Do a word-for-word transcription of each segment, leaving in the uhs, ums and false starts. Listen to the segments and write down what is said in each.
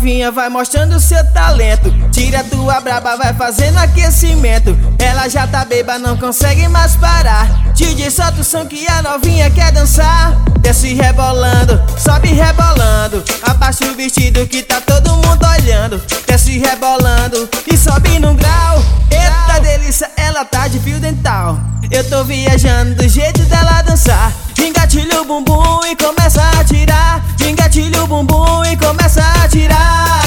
novinha vai mostrando seu talento. Tira tua braba, vai fazendo aquecimento. Ela já tá beba, não consegue mais parar. D J solta o som que a novinha quer dançar. Desce rebolando, sobe rebolando. Abaixa o vestido que tá todo mundo olhando. Desce rebolando e sobe num grau. Eita delícia, ela tá de fio dental. Eu tô viajando do jeito dela dançar. Engatilha o bumbum e começa a tirar. Engatilha o bumbum e começa a tirar.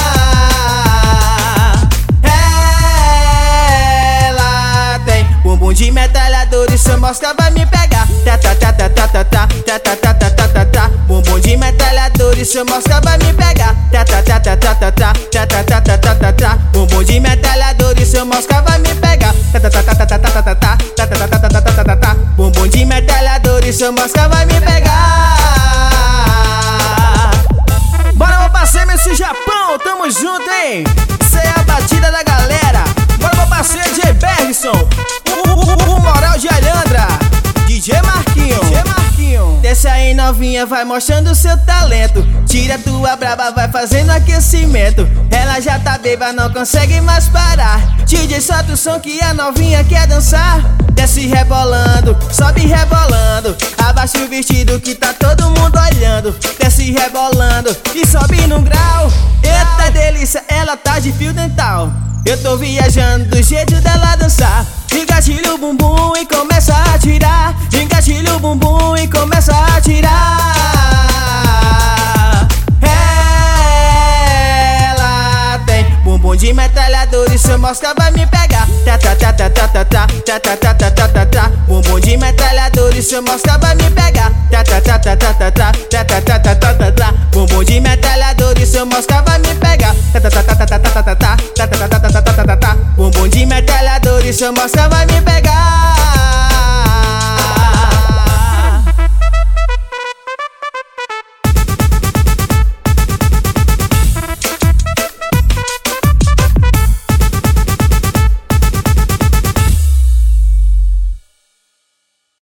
Ela tem bumbum de metralhador e sua mosca vai me pegar. Tá tá tá tá tá tá tá tá tá tá tá tá tá tá. Bumbum de metralhador e sua mosca vai me pegar. Tá tá tá tá tá tá tá tá tá tá tá tá tá tá. Bumbum de metralhador e sua mosca vai me pegar. Tá tá tá tá tá tá tá tá tá tá tá tá tá tá tá tá tá. Bumbum de metralhador e sua mosca vai me pegar. Bora, meu parceiro, esse Japão, tamo junto, hein? Isso é a batida da galera. Bora, meu parceiro, D J Bergson, o, o, o, o Moral de Alhandra, D J Marquinho, D J Marquinho. Desce aí novinha, vai mostrando seu talento. Tira tua braba, vai fazendo aquecimento. Ela já tá beba, não consegue mais parar. D J solta o som que a novinha quer dançar. Desce rebolando, sobe rebolando. Abaixa o vestido que tá todo mundo olhando. Desce rebolando e sobe num grau. Eita delícia, ela tá de fio dental. Eu tô viajando do jeito dela dançar. Engatilha o bumbum e começa a tirar. Engatilha o bumbum e começa a tirar. Ela tem bumbum de metralhador e sua mosca vai me pegar. Tá tá tá tá tá tá tá tá tá tá tá tá tá. Bumbum de metralhador e sua mosca vai me pegar. Tá tá tá tá tá tá tá tá tá tá tá tá tá. Bumbum de metralhador e sua mosca vai me pegar. Tá tá tá tá tá tá tá tá tá tá tá tá tá tá tá tá. Bumbum de metralhador e sua mosca vai me pegar.